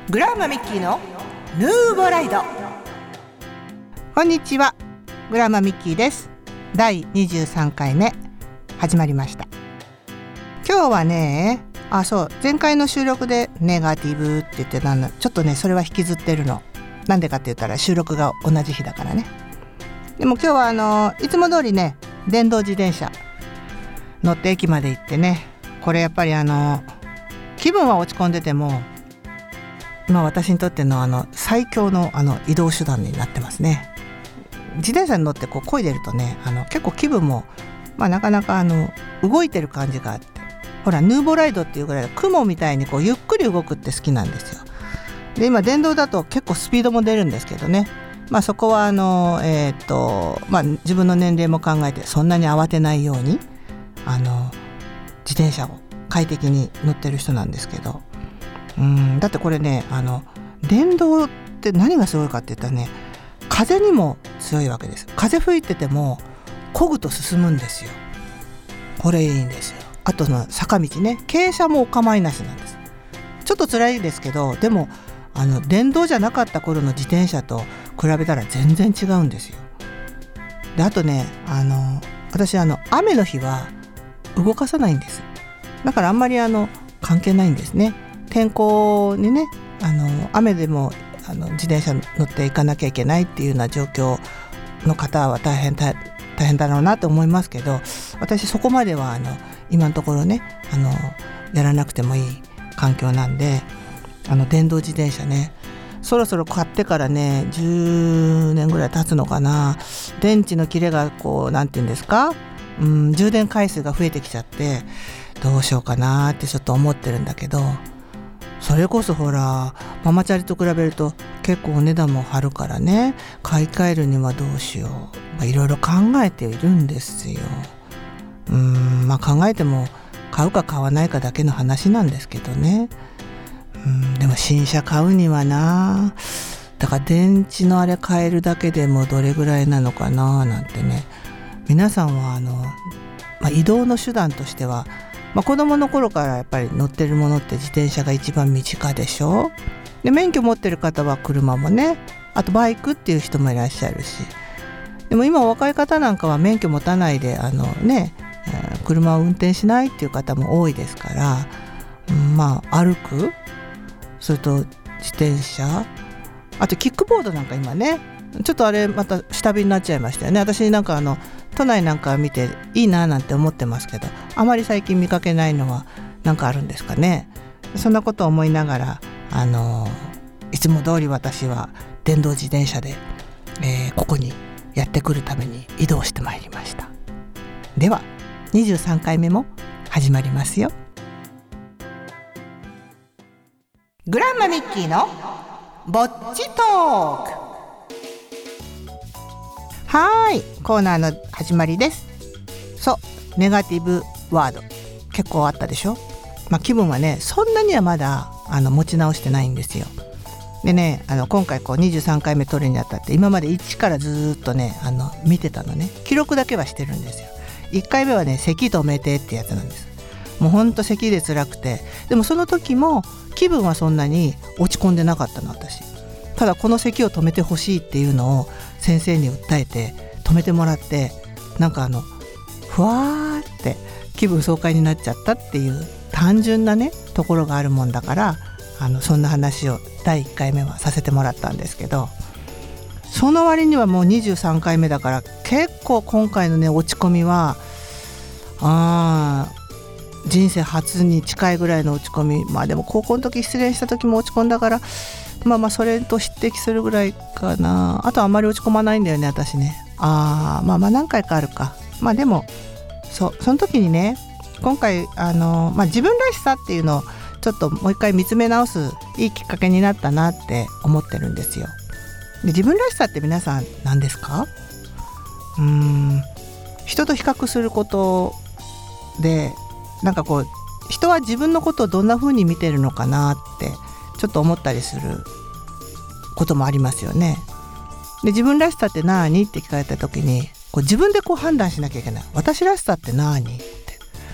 グランマミッキーのヌーボライド。こんにちは、グランマミッキーです。第23回目始まりました。今日はね、前回の収録でネガティブって言ってたんだ。ちょっとねそれは引きずってるの。なんでかって言ったら収録が同じ日だからね。でも今日はいつも通りね、電動自転車乗って駅まで行ってね、これやっぱり気分は落ち込んでても今私にとっての最強の移動手段になってますね。自転車に乗ってこう漕いでるとね、結構気分もなかなか動いてる感じがあって、ほらヌーボライドっていうぐらい雲みたいにこうゆっくり動くって好きなんですよ。で今電動だと結構スピードも出るんですけどね、そこは自分の年齢も考えてそんなに慌てないように自転車を快適に乗ってる人なんですけど、だってこれね電動って何がすごいかって言ったらね、風にも強いわけです。風吹いてても漕ぐと進むんですよ。これいいんですよ。あと坂道ね、傾斜もお構いなしなんです。ちょっと辛いですけど、でも電動じゃなかった頃の自転車と比べたら全然違うんですよ。であとね私雨の日は動かさないんです。だからあんまり関係ないんですね。天候にね雨でも自転車乗っていかなきゃいけないっていうような状況の方は大変だろうなと思いますけど、私そこまでは今のところねやらなくてもいい環境なんで、電動自転車ねそろそろ買ってからね10年ぐらい経つのかな。電池の切れがなんていうんですか、充電回数が増えてきちゃってどうしようかなってちょっと思ってるんだけど、それこそほらママチャリと比べると結構お値段も張るからね、買い替えるにはどうしよう、いろいろ考えているんですよ。考えても買うか買わないかだけの話なんですけどね。でも新車買うにはな、だから電池のあれ変えるだけでもどれぐらいなのかななんてね。皆さんは移動の手段としては子供の頃からやっぱり乗ってるものって自転車が一番身近でしょ。で免許持ってる方は車もね、あとバイクっていう人もいらっしゃるし、でも今若い方なんかは免許持たないで車を運転しないっていう方も多いですから、歩く、それと自転車、あとキックボードなんか今ねちょっとあれまた下火になっちゃいましたよね。私なんか都内なんか見ていいななんて思ってますけど、あまり最近見かけないのはなんかあるんですかね。そんなことを思いながらいつも通り私は電動自転車で、ここにやってくるために移動してまいりました。では23回目も始まりますよ。グランマミッキーのぼっちトーク。コーナーの始まりです。ネガティブワード結構あったでしょ。気分はねそんなにはまだ持ち直してないんですよ。でね今回23回目撮るにあたって今まで1からずっとね見てたのね。記録だけはしてるんですよ。1回目はね咳止めてってやつなんです。もうほんと咳で辛くて、でもその時も気分はそんなに落ち込んでなかったの私。ただこの咳を止めてほしいっていうのを先生に訴えて止めてもらって、なんかふわーって気分爽快になっちゃったっていう単純なねところがあるもんだから、そんな話を第1回目はさせてもらったんですけど、その割にはもう23回目だから結構今回のね落ち込みは人生初に近いぐらいの落ち込み。でも高校の時失恋した時も落ち込んだから、それと匹敵するぐらいかな。あとあんまり落ち込まないんだよね私ね。何回かあるか。でもその時にね今回自分らしさっていうのをちょっともう一回見つめ直すいいきっかけになったなって思ってるんですよ。で自分らしさって皆さん何ですか？人と比較することで人は自分のことをどんな風に見てるのかなってちょっと思ったりすることもありますよね。で自分らしさって何って聞かれた時に自分で判断しなきゃいけない。私らしさって何って、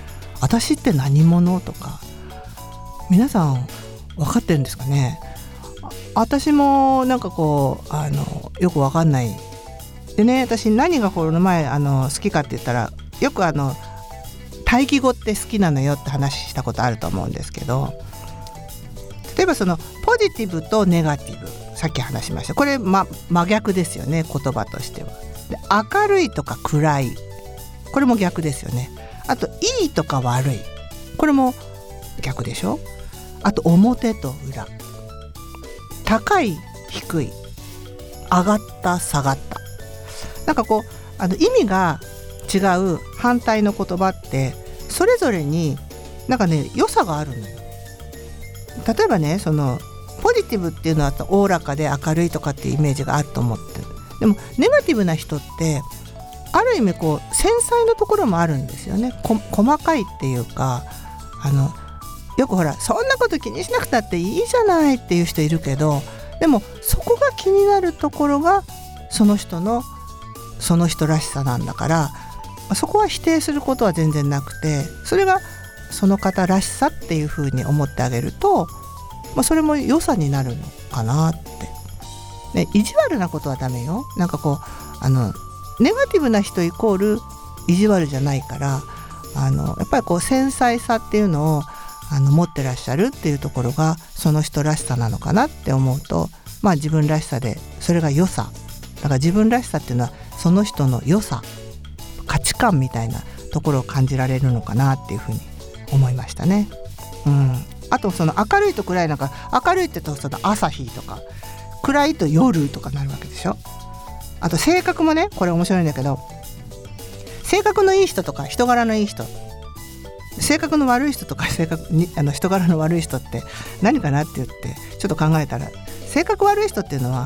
私って何者とか皆さん分かってるんですかね。 私もなんかこうよくわかんないでね、私何がこの前好きかって言ったら、よく対義語って好きなのよって話したことあると思うんですけど、例えばそのポジティブとネガティブ、さっき話しました。これ、真逆ですよね、言葉としては。で、明るいとか暗い、これも逆ですよね。あといいとか悪い、これも逆でしょ。あと表と裏、高い低い、上がった下がった、なんかこう意味が違う反対の言葉ってそれぞれになんかね良さがあるのよ。例えばね、そのポジティブっていうのはおおらかで明るいとかっていうイメージがあると思ってる。でもネガティブな人ってある意味こう繊細なところもあるんですよね。細かいっていうか、よくほらそんなこと気にしなくたっていいじゃないっていう人いるけど、でもそこが気になるところがその人らしさなんだから、そこは否定することは全然なくて、それがその方らしさっていうふうに思ってあげると、それも良さになるのかなって、ね、意地悪なことはダメよ。なんかこうネガティブな人イコール意地悪じゃないから、やっぱりこう繊細さっていうのを持ってらっしゃるっていうところがその人らしさなのかなって思うと、自分らしさでそれが良さだから、自分らしさっていうのはその人の良さ、価値観みたいなところを感じられるのかなっていうふうに思いましたね。あとその明るいと暗い、なんか明るいって言うとその朝日とか、暗いと夜とかなるわけでしょ。あと性格もね、これ面白いんだけど、性格のいい人とか人柄のいい人、性格の悪い人とか人柄の悪い人って何かなって言ってちょっと考えたら、性格悪い人っていうのは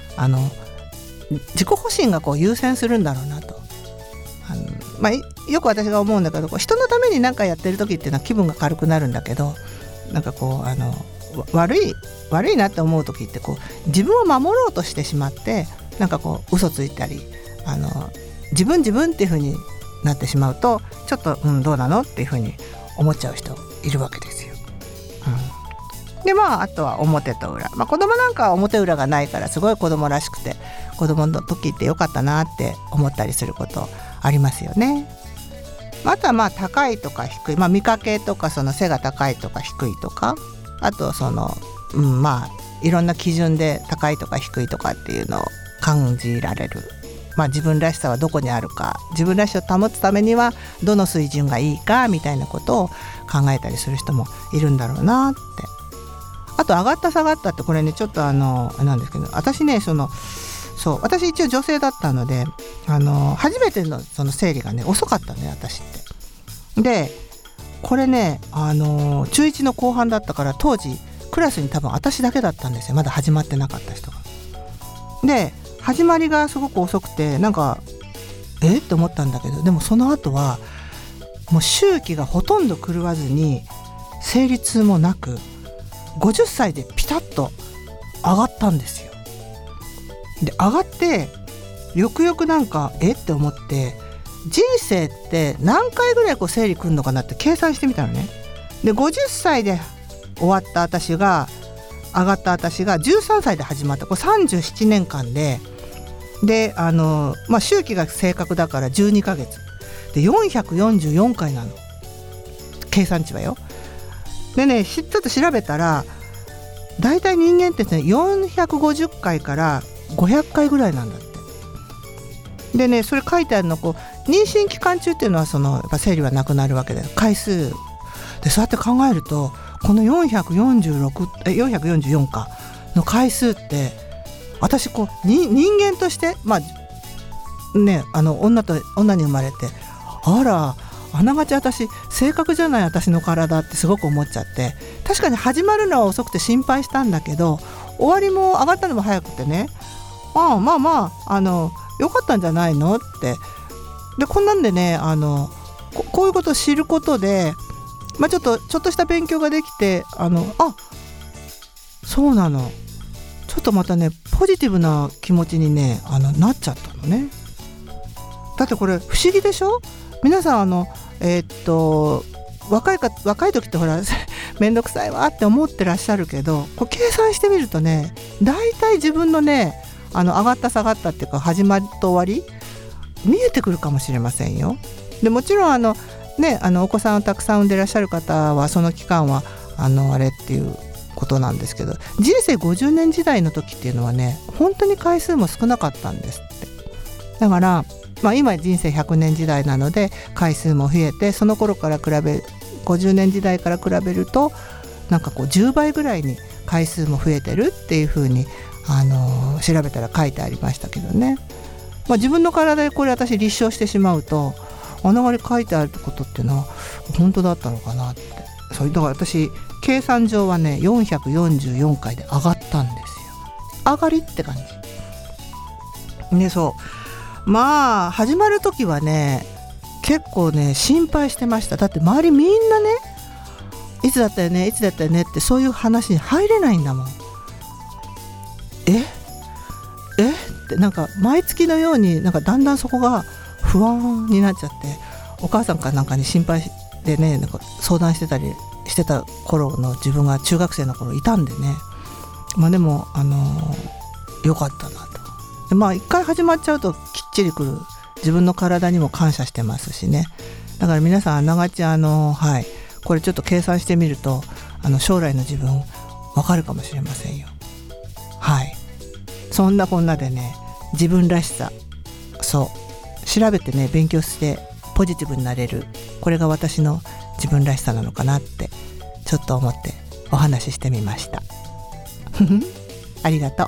自己保身がこう優先するんだろうなと。よく私が思うんだけど、人のために何かやってる時っていうのは気分が軽くなるんだけど、なんかこう悪いなって思う時ってこう自分を守ろうとしてしまって、なんかこう嘘ついたり自分っていう風になってしまうと、ちょっとどうなのっていう風に思っちゃう人いるわけですよ。であとは表と裏、子供なんかは表裏がないからすごい子供らしくて、子供の時ってよかったなって思ったりすることありますよね。あとは高いとか低い、見かけとかその背が高いとか低いとか、あとそのいろんな基準で高いとか低いとかっていうのを感じられる。自分らしさはどこにあるか、自分らしさを保つためにはどの水準がいいかみたいなことを考えたりする人もいるんだろうなって。あと上がった下がったって、これねちょっとなんですけど、私ね私一応女性だったので初めてのその生理がね遅かったね、私って。でこれね中1の後半だったから、当時クラスに多分私だけだったんですよ、まだ始まってなかった人が。で始まりがすごく遅くて、なんかって思ったんだけど、でもその後はもう周期がほとんど狂わずに、生理痛もなく50歳でピタッと上がったんですよ。で上がってよくよくなんかって思って、人生って何回ぐらいこう生理来るのかなって計算してみたのね。で50歳で終わった私が上がった私が13歳で始まった、これ37年間で周期が正確だから12ヶ月で444回なの、計算値はよ。でねちょっと調べたら、だいたい人間ってね450回から500回ぐらいなんだって。でねそれ書いてあるの、こう妊娠期間中っていうのはやっぱ生理はなくなるわけで、回数でそうやって考えると、この444かの回数って、私こう人間として女に生まれて、あらあながち私正確じゃない、私の体ってすごく思っちゃって、確かに始まるのは遅くて心配したんだけど、終わりも上がったのも早くてね、よかったんじゃないのって。でこんなんでねこういうことを知ることで、ちょっとした勉強ができて、そうなの、ちょっとまたねポジティブな気持ちにねなっちゃったのね。だってこれ不思議でしょ。皆さん若い時ってほらめんどくさいわって思ってらっしゃるけど、こう計算してみるとね、だいたい自分のね上がった下がったっていうか始まりと終わり見えてくるかもしれませんよ。でもちろんお子さんをたくさん産んでらっしゃる方はその期間はあれっていうことなんですけど、人生50年時代の時っていうのはね本当に回数も少なかったんですって。だから、今人生100年時代なので回数も増えて、その頃から50年時代から比べるとなんかこう10倍ぐらいに回数も増えてるっていう風に調べたら書いてありましたけどね。自分の体でこれ私立証してしまうと、あの割書いてあることっていうのは本当だったのかなって。それだから私計算上はね444回で上がったんですよ。上がりって感じね。そう始まる時はね結構ね心配してました。だって周りみんなねいつだったよねってそういう話に入れないんだもん。ってなんか毎月のようになんかだんだんそこが不安になっちゃって、お母さんかなんかに心配でねなんか相談してた頃の自分が中学生の頃いたんでね。でもよかったなと。で一回始まっちゃうときっちりくる。自分の体にも感謝してますしね。だから皆さんあながちこれちょっと計算してみると将来の自分わかるかもしれませんよ。そんなこんなでね自分らしさ調べてね勉強してポジティブになれる、これが私の自分らしさなのかなってちょっと思ってお話ししてみましたありがとう。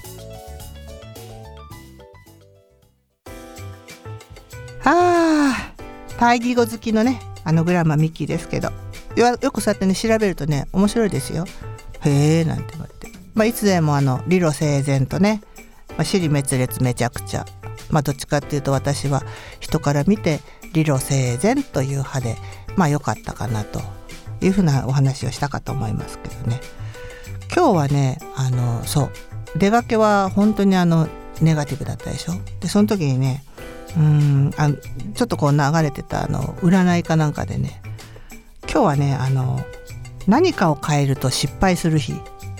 対義語好きのねグラマミッキーですけど、よくそうやってね調べるとね面白いですよ。へえなんて言われて、いつでも理路整然とね、支離滅裂めちゃくちゃ、どっちかっていうと私は人から見て理路整然という派で良かったかなというふうなお話をしたかと思いますけどね。今日はね出かけは本当にネガティブだったでしょ。でその時にねちょっとこう流れてた占いかなんかでね、今日はね何かを変えると失敗する日。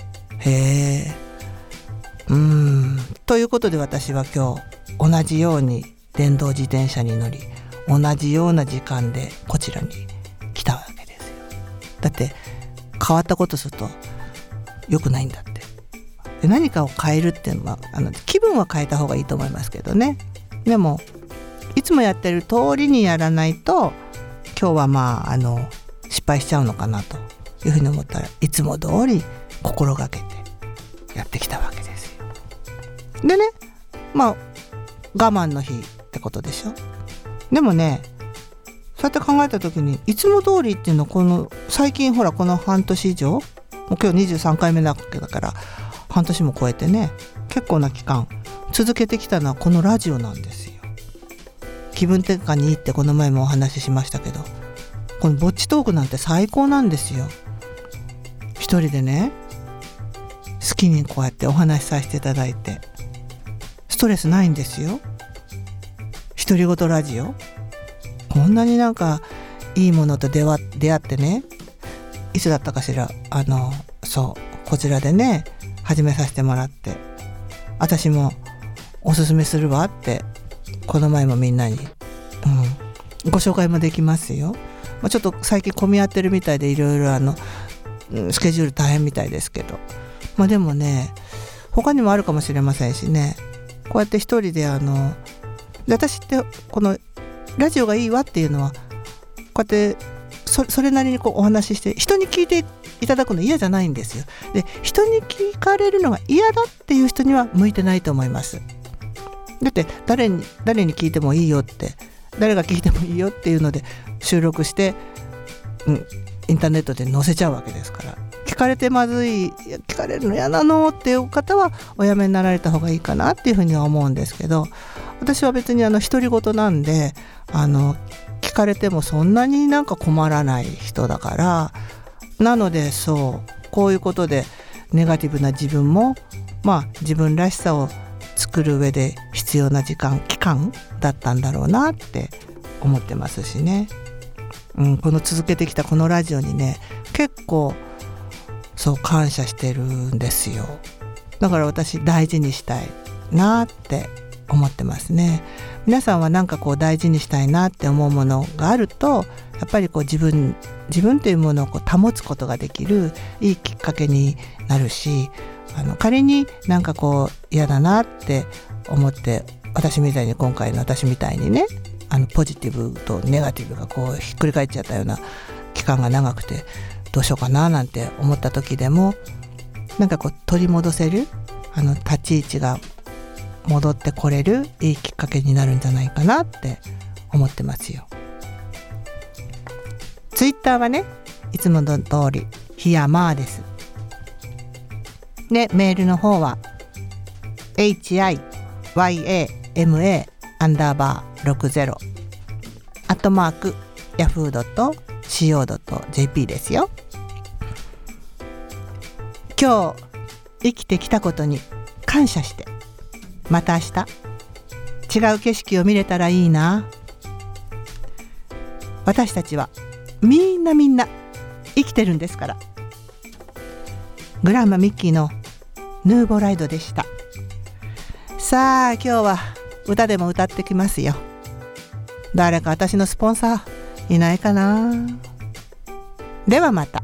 ということで私は今日同じように電動自転車に乗り、同じような時間でこちらに来たわけですよ。だって変わったことすると良くないんだって。で何かを変えるっていうのは気分は変えた方がいいと思いますけどね。でもいつもやってる通りにやらないと今日は失敗しちゃうのかなというふうに思ったら、いつも通り心がけてやってきたわけですよ。でね我慢の日ってことでしょ。でもねそうやって考えた時にいつも通りっていうのは最近ほらこの半年以上、もう今日23回目なわけだから半年も超えてね結構な期間続けてきたのはこのラジオなんですよ。気分転換にいいってこの前もお話ししましたけど、このぼっちトークなんて最高なんですよ。一人でね好きにこうやってお話しさせていただいてストレスないんですよ。独り言ラジオ、こんなになんかいいものと出会ってね、いつだったかしらこちらでね始めさせてもらって、私もおすすめするわってこの前もみんなに、ご紹介もできますよ。ちょっと最近混み合ってるみたいでいろいろスケジュール大変みたいですけど、でもね他にもあるかもしれませんしね。こうやって一人で私ってこのラジオがいいわっていうのはこうやってそれなりにこうお話しして人に聞いていただくの嫌じゃないんですよ。で人に聞かれるのが嫌だっていう人には向いてないと思います。だって誰に聞いてもいいよって、誰が聞いてもいいよっていうので収録して、インターネットで載せちゃうわけですから、聞かれてまずい、聞かれるの嫌なのっていう方はおやめになられた方がいいかなっていうふうには思うんですけど、私は別に独り言なんで聞かれてもそんなになんか困らない人だから、なのでこういうことでネガティブな自分も自分らしさを作る上で必要な期間だったんだろうなって思ってますしね。 この続けてきたこのラジオにね、結構そう感謝してるんですよ。だから私大事にしたいなって思ってますね。皆さんはなんかこう大事にしたいなって思うものがあると、やっぱりこう自分というものをこう保つことができるいいきっかけになるし、仮になんかこう嫌だなって思って、私みたいに今回の私みたいにね、ポジティブとネガティブがこうひっくり返っちゃったような期間が長くてどうしようかななんて思った時でも、なんかこう取り戻せる立ち位置が戻ってこれるいいきっかけになるんじゃないかなって思ってますよ。ツイッターはね、いつもの通りひやまーです。で、メールの方は HIYAMA_60 yahoo.co.jp ですよ。今日生きてきたことに感謝して、また明日違う景色を見れたらいいな。私たちはみんな生きてるんですから。グランマミッキーのヌーボライドでした。さあ今日は歌でも歌ってきますよ。誰か私のスポンサーいないかな。ではまた。